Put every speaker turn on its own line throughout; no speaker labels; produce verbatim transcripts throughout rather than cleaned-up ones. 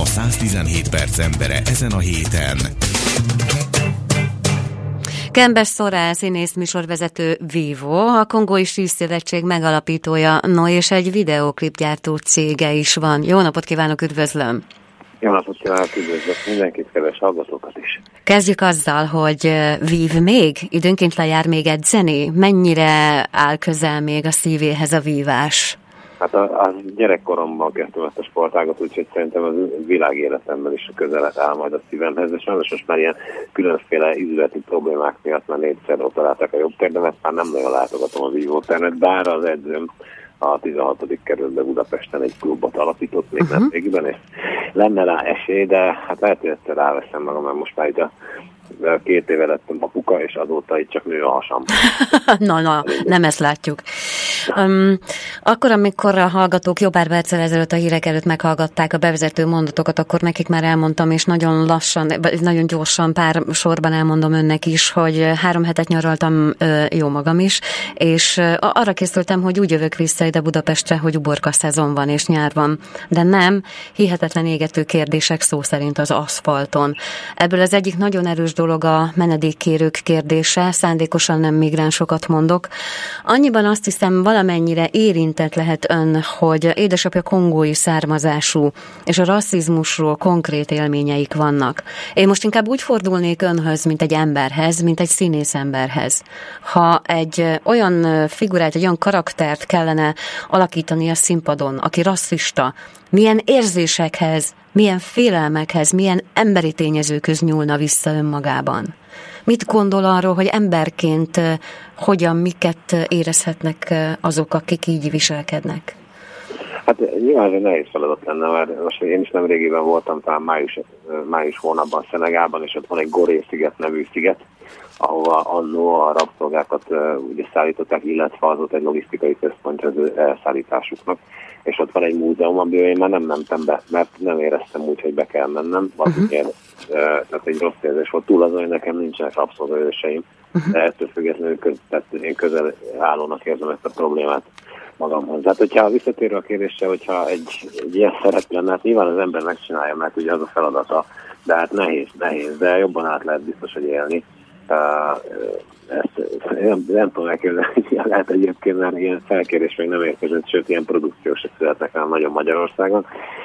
száztizenhét perc embere ezen a héten.
Kembes Sorrell színész műsorvezető Vivo, a Kongói Síszszövetség megalapítója, no és egy videóklipgyártó cége is van. Jó napot kívánok, üdvözlöm!
Jó napot kívánok, üdvözlök mindenkit, kedves hallgatókat is!
Kezdjük azzal, hogy vív még? Időnként lejár még edzeni? Mennyire áll közel még a szívéhez a vívás?
Hát a, a gyerekkoromban kezdtem ezt a sportágat, úgyhogy szerintem az világéletemben is közelet áll majd a szívemhez, de sajnos most már ilyen különféle izületi problémák miatt már négyszer operálták a jobb térdemet, már nem nagyon látogatom a vívótermet, bár az edzőm a tizenhatodik kerületben Budapesten egy klubot alapított még uh-huh. nem végben, és lenne rá esély, de hát lehet, hogy egyszer ráveszem magam, mert most már itt a két éve lettem apuka, és azóta itt csak nő a hasam.
na, na, nem ezt látjuk. Um, akkor, amikor a hallgatók jó pár perccel ezelőtt a hírek előtt meghallgatták a bevezető mondatokat, akkor nekik már elmondtam, és nagyon lassan, nagyon gyorsan pár sorban elmondom önnek is, hogy három hetet nyaraltam jó magam is, és arra készültem, hogy úgy jövök vissza ide Budapestre, hogy uborka szezon van és nyár van. De nem, hihetetlen égető kérdések szó szerint az aszfalton. Ebből az egyik nagyon erős dolog a menedékkérők kérdése, szándékosan nem migránsokat mondok. Annyiban azt hiszem, valamennyire érintett lehet ön, hogy édesapja kongói származású, és a rasszizmusról konkrét élményeik vannak. Én most inkább úgy fordulnék önhöz, mint egy emberhez, mint egy színész emberhez. Ha egy olyan figurát, egy olyan karaktert kellene alakítani a színpadon, aki rasszista, milyen érzésekhez, milyen félelmekhez, milyen emberi tényezőköz nyúlna vissza önmagában? Mit gondol arról, hogy emberként hogyan, miket érezhetnek azok, akik így viselkednek?
Hát nyilván ez nehéz feladat lenne, mert most én is nem régiben voltam, talán május, május hónapban Szenegálban, és ott van egy Gorée-sziget nevű sziget, ahova annó a rabszolgákat ugye szállították, illetve az ott egy logisztikai központja az elszállításuknak. És ott van egy múzeum, amiben én már nem mentem be, mert nem éreztem úgy, hogy be kell mennem. Valamiért, uh-huh. tehát egy rossz érzés volt. Túl azon, hogy nekem nincsenek rabszolgaőröseim, uh-huh. de ettől függetlenül köz, tehát én közel állónak érzem ezt a problémát magamhoz. Tehát, hogyha visszatérve a kérdésre, hogyha egy, egy ilyen szerep lenne, hát nyilván az ember megcsinálja, mert ugye az a feladata, de hát nehéz, nehéz, de jobban át lehet biztos, hogy élni. Uh, ezt nem, nem tudom elképzelni, hogy lehet egyébként, mert ilyen felkérés még nem érkezett, sőt, ilyen produkciók se születnek el nagyon Magyarországon.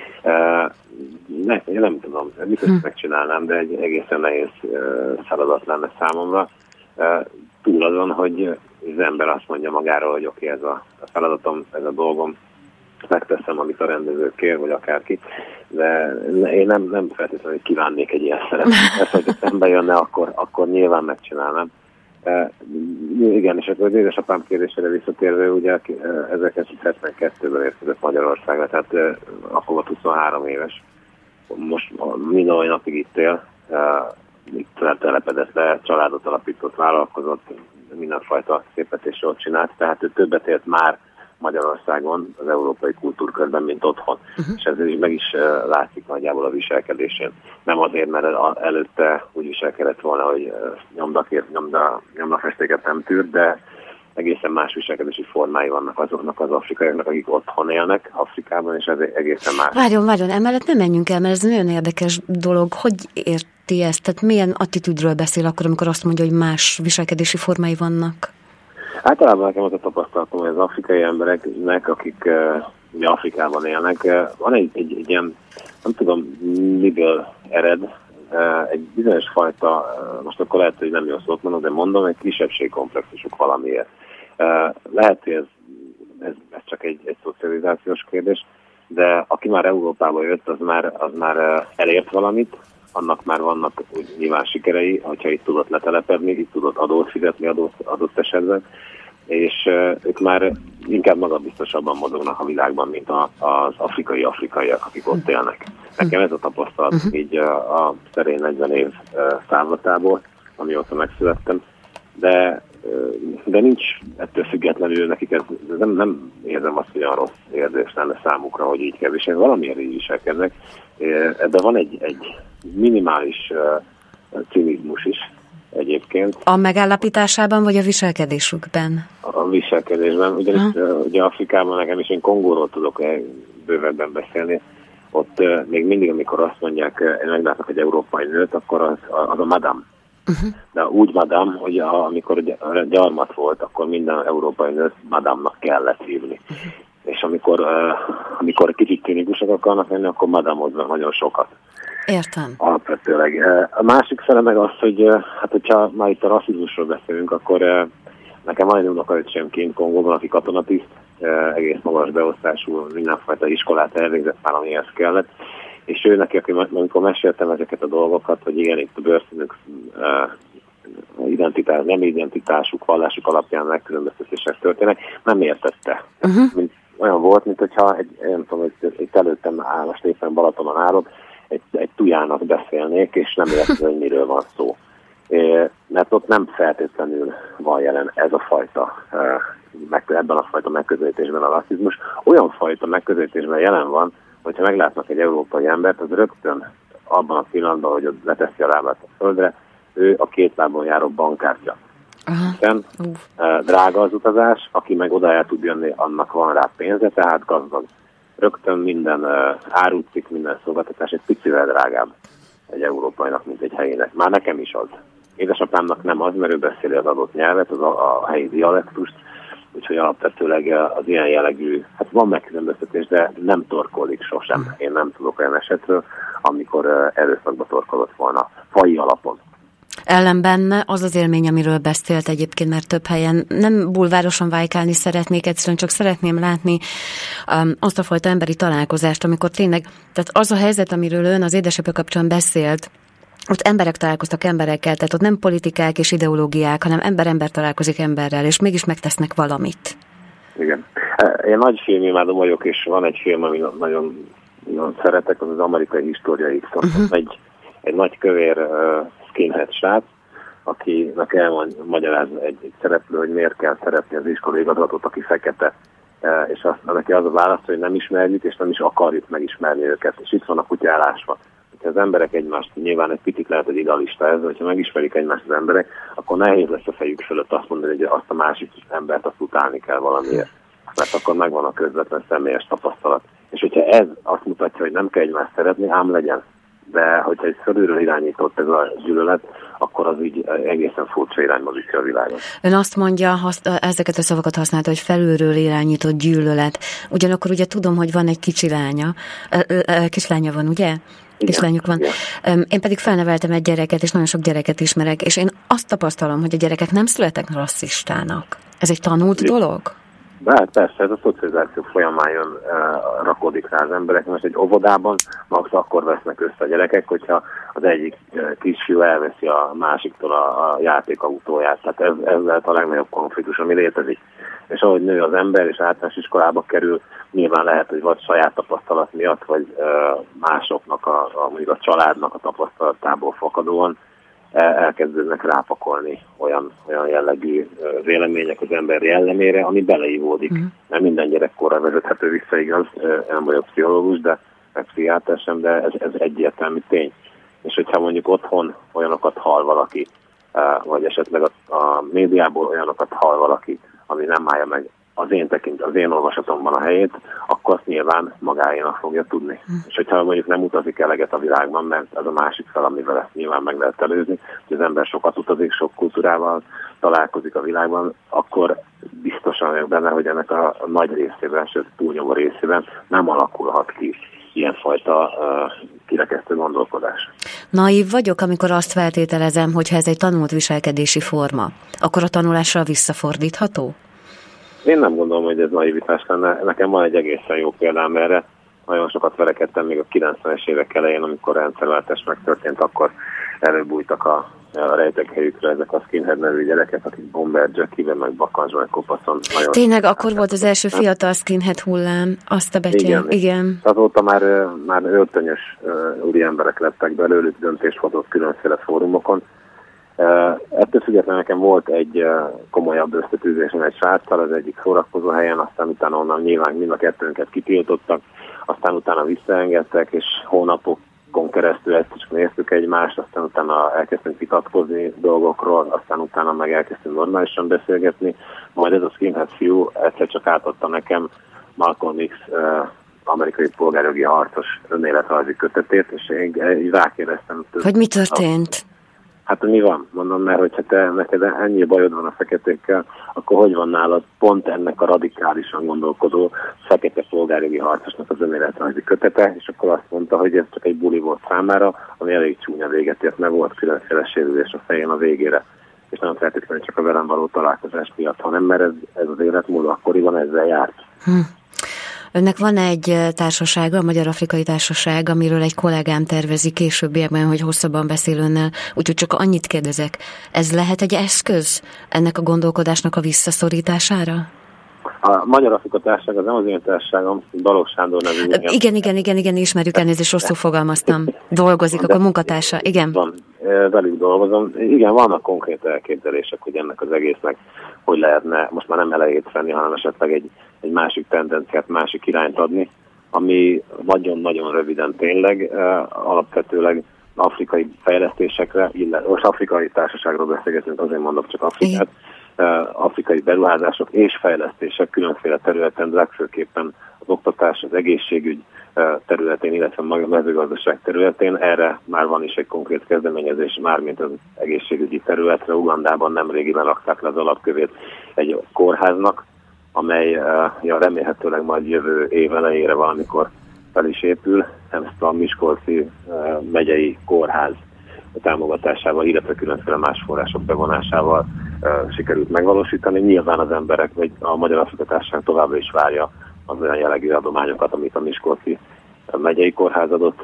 Uh, ne, én nem tudom, biztos hm. megcsinálnám, de egy egészen nehéz uh, feladat lenne számomra. Uh, túl azon, hogy az ember azt mondja magáról, hogy oké, okay, ez a, a feladatom, ez a dolgom, megteszem, amit a rendező kér, vagy akárki, de én nem, nem feltétlenül kívánnék egy ilyen szerepet. Ezt, hogy szembe jönne, akkor, akkor nyilván megcsinálnám. E, igen, és az édesapám kérdésére visszatérve, ugye ezerkilencszázhetvenkettőben érkezett Magyarországra, tehát e, akkor volt huszonhárom éves. Most mind a napig itt él, e, itt telepedett le, családot alapított, vállalkozott, mindenfajta szépet és jót csinált, tehát ő többet élt már Magyarországon, az európai kultúrkörben, mint otthon. Uh-huh. És ez is meg is uh, látszik nagyjából a viselkedésén. Nem azért, mert el, előtte úgy viselkedett volna, hogy uh, nyomdakért, nyomda, nyomdafestéket nem tűr, de egészen más viselkedési formái vannak azoknak az afrikaiaknak, akik otthon élnek Afrikában, és ez egészen más.
Várjon, várjon, emellett nem menjünk el, mert ez nagyon érdekes dolog. Hogy érti ezt? Tehát milyen attitűdről beszél akkor, amikor azt mondja, hogy más viselkedési formái vannak?
Általában nekem az a tapasztalatom, hogy az afrikai embereknek, akik uh, ugye Afrikában élnek, uh, van egy, egy, egy ilyen, nem tudom miből ered, uh, egy bizonyos fajta, uh, most akkor lehet, hogy nem jó szót mondom, de mondom, egy kisebbségkomplexusuk valamiért. Uh, lehet, hogy ez, ez, ez csak egy, egy szocializációs kérdés, de aki már Európába jött, az már, az már uh, elért valamit, annak már vannak úgy nyilván sikerei, hogyha itt tudott letelepedni, itt tudott adót fizetni adott, adott esetben, és uh, ők már inkább magabiztosabban mozognak a világban, mint a, az afrikai afrikaiak, akik ott élnek. Nekem ez a tapasztalat így uh, a szerény negyven év uh, távlatából, amióta megszülettem, de, uh, de nincs ettől függetlenül nekik, ez, nem, nem érzem azt, hogy olyan rossz érzés lenne számukra, hogy így kell viselni, valamiért így viselkednek. Ebben van egy, egy minimális uh, cinizmus is egyébként.
A megállapításában, vagy a viselkedésükben?
A viselkedésben, ugyanis uh, ugye Afrikában nekem is, én Kongóról tudok bővebben beszélni, ott még mindig, amikor azt mondják, meglátnak egy európai nőt, akkor az, az a madame. Uh-huh. De úgy madame, hogy a, amikor gyarmat volt, akkor minden európai nőt madame-nak kellett hívni. Uh-huh. És amikor, uh, amikor kicsit klinikusok akarnak lenni, akkor madame-oznak nagyon sokat.
Értem.
Alapvetőleg. A másik fele meg az, hogy hát hogyha már itt a rasszizmusról beszélünk, akkor nekem van egy unokaöcsém kint Kongóban, aki katonatiszt, egész magas beosztású, mindenfajta iskolát elvégzett már, amihez kellett, és ő neki, amikor meséltem ezeket a dolgokat, hogy igen, itt a bőrszínük identitás, nem identitásuk, vallásuk alapján megkülönböztetések történnek, nem értette. Uh-huh. Mint, olyan volt, mint hogyha egy, nem tudom, itt előttem áll, most éppen Balatonon állok, egy, egy tujának beszélnék, és nem értem, hogy miről van szó. É, mert ott nem feltétlenül van jelen ez a fajta, ebben a fajta megközelítésben a rasszizmus. Olyan fajta megközelítésben jelen van, hogyha meglátnak egy európai embert, az rögtön abban a pillanatban, hogy ott leteszi a lábát a földre, ő a két lábon járó bankkártya. Hiszen uh. drága az utazás, aki meg oda el tud jönni, annak van rá pénze, tehát gazdag. Rögtön minden uh, árucik, minden szolgáltatás egy picivel drágább egy európainak, mint egy helyének. Már nekem is az. Édesapámnak nem az, mert ő beszéli az adott nyelvet, az a, a helyi dialektust, úgyhogy alapvetőleg az ilyen jellegű, hát van megkülönböztetés, de nem torkolik sosem. Én nem tudok olyan esetről, amikor uh, erőszakba torkolott volna faji alapon.
Ellenben az az élmény, amiről beszélt egyébként, mert több helyen nem bulvárosan vájkálni szeretnék, egyszerűen csak szeretném látni um, azt a fajta emberi találkozást, amikor tényleg, tehát az a helyzet, amiről ön az édesapja kapcsán beszélt, ott emberek találkoztak emberekkel, tehát ott nem politikák és ideológiák, hanem ember-ember találkozik emberrel, és mégis megtesznek valamit.
Igen. Én nagy filmimádom vagyok, és van egy film, ami nagyon, nagyon szeretek, az az Amerikai History X. Uh-huh. Egy, egy nagy kövér uh, skinhead srác, akinek elmagyaráz egy, egy szereplő, hogy miért kell szeretni az iskolai igazgatót, aki fekete, uh, és azt, neki az a válasz, hogy nem ismerjük, és nem is akarjuk megismerni őket. És itt van a kutya állásva. Ha az emberek egymást, nyilván egy picit lehet, hogy idealista ez, hogyha megismerik egymást az emberek, akkor nehéz lesz a fejük fölött azt mondani, hogy azt a másik embert azt utálni kell valamiért. Mert akkor megvan a közvetlen személyes tapasztalat. És hogyha ez azt mutatja, hogy nem kell egymást szeretni, ám legyen. De hogyha ez fölülről irányított ez a gyűlölet, akkor az így egészen furcsa irányba viszi a világot.
Ön azt mondja, hasz, ezeket a szavakat használta, hogy felülről irányított gyűlölet. Ugyanakkor ugye tudom, hogy van egy kicsi lánya. Kislánya van, ugye? Kislányuk van. Igen. Én pedig felneveltem egy gyereket, és nagyon sok gyereket ismerek, és én azt tapasztalom, hogy a gyerekek nem születnek rasszistának. Ez egy tanult Igen. dolog?
Hát persze, ez a szocializáció folyamán jön, uh, rakódik rá az emberek. Most egy óvodában max akkor vesznek össze a gyerekek, hogyha az egyik uh, kisfiú elveszi a másiktól a, a játékautóját. Tehát ez, ez lehet a legnagyobb konfliktus, ami létezik. És ahogy nő az ember, és általános iskolába kerül, nyilván lehet, hogy vagy saját tapasztalat miatt, vagy uh, másoknak, a, a, mondjuk a családnak a tapasztalatából fakadóan elkezdődnek rápakolni olyan, olyan jellegű vélemények az ember jellemére, ami beleívódik. Uh-huh. Mert minden gyerekkorra vezethető vissza, igaz, nem vagyok pszichológus, de meg pszichiáter sem, de ez, ez egyértelmű tény. És hogyha mondjuk otthon olyanokat hall valaki, vagy esetleg a, a médiából olyanokat hall valaki, ami nem állja meg az én tekint, az én olvasatomban a helyét, akkor azt nyilván magáénak fogja tudni. Hm. És hogyha mondjuk nem utazik eleget a világban, mert ez a másik fel, amivel ezt nyilván meg lehet előzni, hogy az ember sokat utazik, sok kultúrával találkozik a világban, akkor biztosan vagyok benne, hogy ennek a nagy részében, sőt túlnyomó részében nem alakulhat ki ilyenfajta uh, kirekesztő gondolkodás.
Naív vagyok, amikor azt feltételezem, hogy ha ez egy tanult viselkedési forma, akkor a tanulásra visszafordítható?
Én nem gondolom, hogy ez naivitás lenne. Nekem van egy egészen jó példám erre. Nagyon sokat verekedtem még a kilencvenes évek elején, amikor rendszerváltás megtörtént, akkor előbújtak a, a rejtekhelyükre ezek a skinhead nevű gyerekek, akik Bomber Jackie-ben, meg Bakancsban, meg Kopaszon.
Tényleg, akkor volt az első fiatal skinhead hullám, azt a betyár. Igen. Igen.
Azóta már, már öltönyös uh, úri emberek lettek belőlük, döntést hozott különféle fórumokon. Uh, ettől függetlenül nekem volt egy uh, komolyabb összetűzésem egy sráccal, az egyik szórakozó helyen, aztán utána onnan nyilván mind a kettőnket kitiltottak, aztán utána visszaengedtek, és hónapokon keresztül ezt is néztük egymást, aztán utána elkezdtünk vitatkozni dolgokról, aztán utána meg elkezdtünk normálisan beszélgetni, majd ez a skinhead fiú egyszer csak átadta nekem Malcolm X uh, amerikai polgárjogi harcos önéletrajzi kötetét, és én, én rákérdeztem.
Hogy mi történt?
Hát mi van? Mondom, mert hogyha te neked ennyi bajod van a feketékkel, akkor hogy van nálad pont ennek a radikálisan gondolkodó fekete polgárjogi harcosnak az önéletrajzi kötete, és akkor azt mondta, hogy ez csak egy buli volt számára, ami elég csúnya véget ért, mert volt különféle sérülés a fején a végére, és nem feltétlenül csak a velem való találkozás miatt, hanem mert ez, ez az életmód akkoriban ezzel járt.
Hm. Önnek van egy társasága, a Magyar-Afrikai Társaság, amiről egy kollégám tervezi későbbiekben, hogy hosszabban beszél önnel, úgyhogy csak annyit kérdezek. Ez lehet egy eszköz ennek a gondolkodásnak a visszaszorítására?
A Magyar-Afrikai Társaság az nem az én társaságom, Balogh Sándor nevű.
Igen, igen, igen, igen, ismerjük, elnézést, rosszul fogalmaztam. Dolgozik, akkor munkatársa, igen.
Van, velük dolgozom. Igen, vannak konkrét elképzelések, hogy ennek az egésznek hogy lehetne most már nem elejét venni, hanem esetleg egy, egy másik tendenciát, másik irányt adni, ami nagyon-nagyon röviden tényleg, alapvetőleg afrikai fejlesztésekre, illetve most afrikai társaságról beszélgetünk, azért mondok csak Afrikát, afrikai beruházások és fejlesztések különféle területen, legfőképpen az oktatás, az egészségügy területén, illetve a mezőgazdaság területén. Erre már van is egy konkrét kezdeményezés, mármint az egészségügyi területre. Ugandában nemrégiben rakták le az alapkövét egy kórháznak, amely ja, remélhetőleg majd jövő év elejére valamikor fel is épül. Ezt a Miskolci megyei kórház támogatásával, illetve különféle más források bevonásával sikerült megvalósítani. Nyilván az emberek, vagy a Magyar-Afrikai Társaság továbbra is várja az olyan jellegű adományokat, amit a Miskolci megyei kórház adott.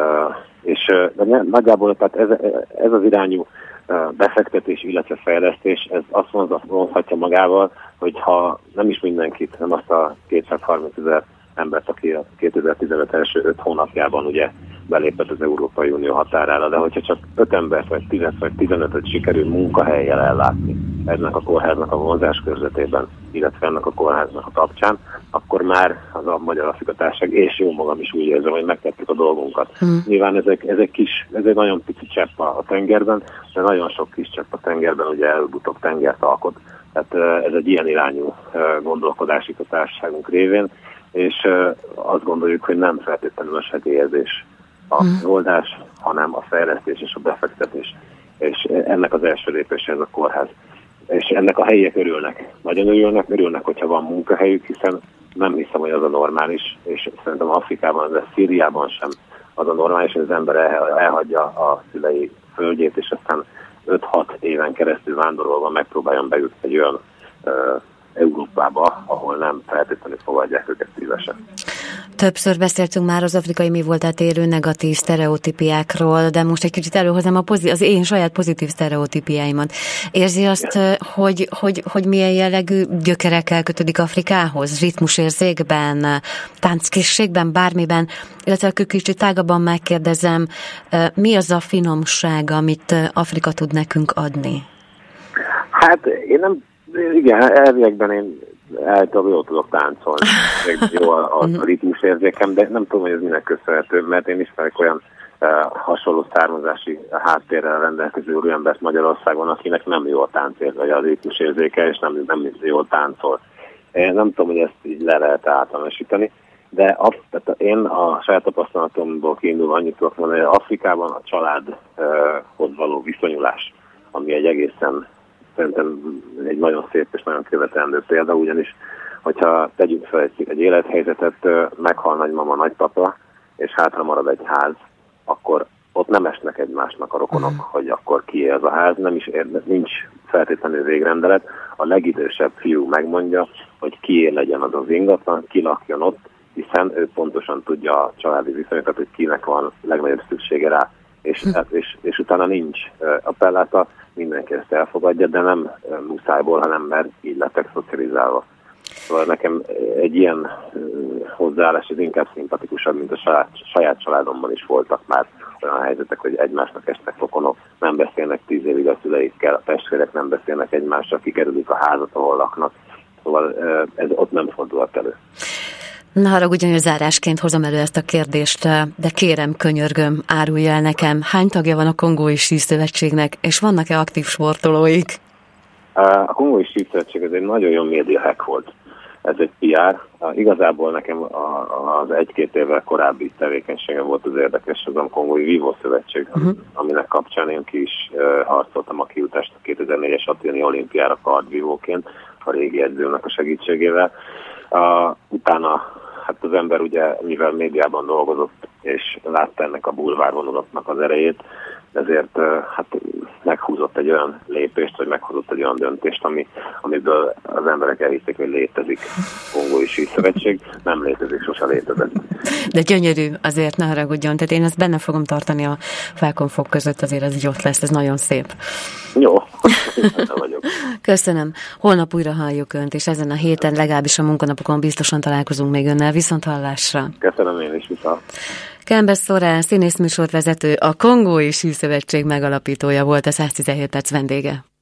És de nagyjából tehát ez, ez az irányú befektetés, illetve fejlesztés, ez azt vonzhatja magával, hogy ha nem is mindenkit, nem azt a kétszázharmincezer embert, aki a kétezer-tizenöt első öt hónapjában ugye belépett az Európai Unió határára, de hogyha csak öt embert, vagy tíz vagy tizenötöt sikerül munkahellyel ellátni ennek a kórháznak a vonzás körzetében, illetve ennek a kórháznak a kapcsán, akkor már az a Magyar-Afrikai Társaság, és jó magam is úgy érzem, hogy megtettük a dolgunkat. Hmm. Nyilván ezek, ezek kis, ez egy nagyon pici csepp a tengerben, de nagyon sok kis csepp a tengerben ugye előbb-utóbb tengert alkot. Tehát ez egy ilyen irányú gondolkodás itt a társaságunk révén, és azt gondoljuk, hogy nem feltétlenül a segélyezés a oldás, hanem a fejlesztés és a befektetés. És ennek az első lépése ez a kórház. És ennek a helyiek örülnek. Nagyon örülnek, örülnek, hogyha van munkahelyük, hiszen nem hiszem, hogy az a normális, és szerintem Afrikában, de Szíriában sem az a normális, hogy az ember elhagyja a szülei földjét, és aztán öt-hat éven keresztül vándorolva megpróbáljon bejutni egy olyan uh, Európába, ahol nem feltétlenül fogadják őket szívesen.
Többször beszéltünk már az afrikai mi voltát érő negatív sztereotípiákról, de most egy kicsit előhozom a pozit- az én saját pozitív sztereotípiáimat. Érzi azt, hogy, hogy, hogy milyen jellegű gyökerekkel kötődik Afrikához? Ritmusérzékben, tánckészségben, bármiben? Illetve a kicsit tágabban megkérdezem, mi az a finomság, amit Afrika tud nekünk adni?
Hát én nem, igen, elviekben én általában jól tudok táncolni. Jó a, a ritmusérzékem, de nem tudom, hogy ez minek köszönhető, mert én ismerek olyan uh, hasonló származási háttérrel rendelkező úriembert Magyarországon, akinek nem jó a táncérzéke, vagy a ritmusérzéke, és nem, nem jól táncol. Én nem tudom, hogy ezt így le lehet általánosítani, de af, tehát én a saját tapasztalatomból kiindulva annyit tudok mondani, hogy Afrikában a családhoz uh, való viszonyulás, ami egy egészen szerintem egy nagyon szép és nagyon követendő példa, ugyanis, hogyha tegyünk fel egy, egy élethelyzetet, meghal nagymama, nagypapa, és hátra marad egy ház, akkor ott nem esnek egymásnak a rokonok, uh-huh. hogy akkor kié az a ház, nem is érde, nincs feltétlenül végrendelet. A legidősebb fiú megmondja, hogy kié legyen az az ingatlan, ki lakjon ott, hiszen ő pontosan tudja a családi viszonyokat, hogy kinek van legnagyobb szüksége rá, és, uh-huh. és, és utána nincs appelláta, mindenki ezt elfogadja, de nem muszájból, hanem mert így lettek szocializálva. Szóval nekem egy ilyen hozzáállás ez inkább szimpatikusabb, mint a saját, saját családomban is voltak már olyan helyzetek, hogy egymásnak estek rokonok, nem beszélnek tíz évig a szüleikkel, a testvérek nem beszélnek egymással, kikerülik a házat, ahol laknak. Szóval ez ott nem fordulhat elő.
Na haragudjon, hogy zárásként hozom elő ezt a kérdést, de kérem, könyörgöm, árulja el nekem, hány tagja van a Kongói Síszövetségnek, és vannak-e aktív sportolóik?
A Kongói Síszövetség ez egy nagyon jó média hack volt. ez egy pé er. Igazából nekem az egy-két évvel korábbi tevékenysége volt az érdekes, az a Kongói Vívó Szövetség, uh-huh. aminek kapcsán én ki is harcoltam a kijutást a kétezer-négyes athéni olimpiára kardvívóként, a régi edzőnek a segítségével. Uh, utána hát az ember ugye, mivel médiában dolgozott, és látta ennek a bulvárvonulatnak az erejét, ezért hát meghúzott egy olyan lépést, vagy meghozott egy olyan döntést, ami, amiből az emberek elhitték, hogy létezik Kongói Síszövetség. Nem létezik, sose létezett.
De gyönyörű, azért ne haragudjon. Tehát én ezt benne fogom tartani a felkonfok között, azért ez így ott lesz, ez nagyon szép.
Jó, vagyok.
Köszönöm. Holnap újra halljuk Önt, és ezen a héten, legalábbis a munkanapokon biztosan találkozunk még Önnel. Viszont hallásra.
Köszönöm én is, viszont.
Kembe Sorrell, színészműsorvezető, a Kongói Síszövetség megalapítója volt a száz tizenhét perc vendége.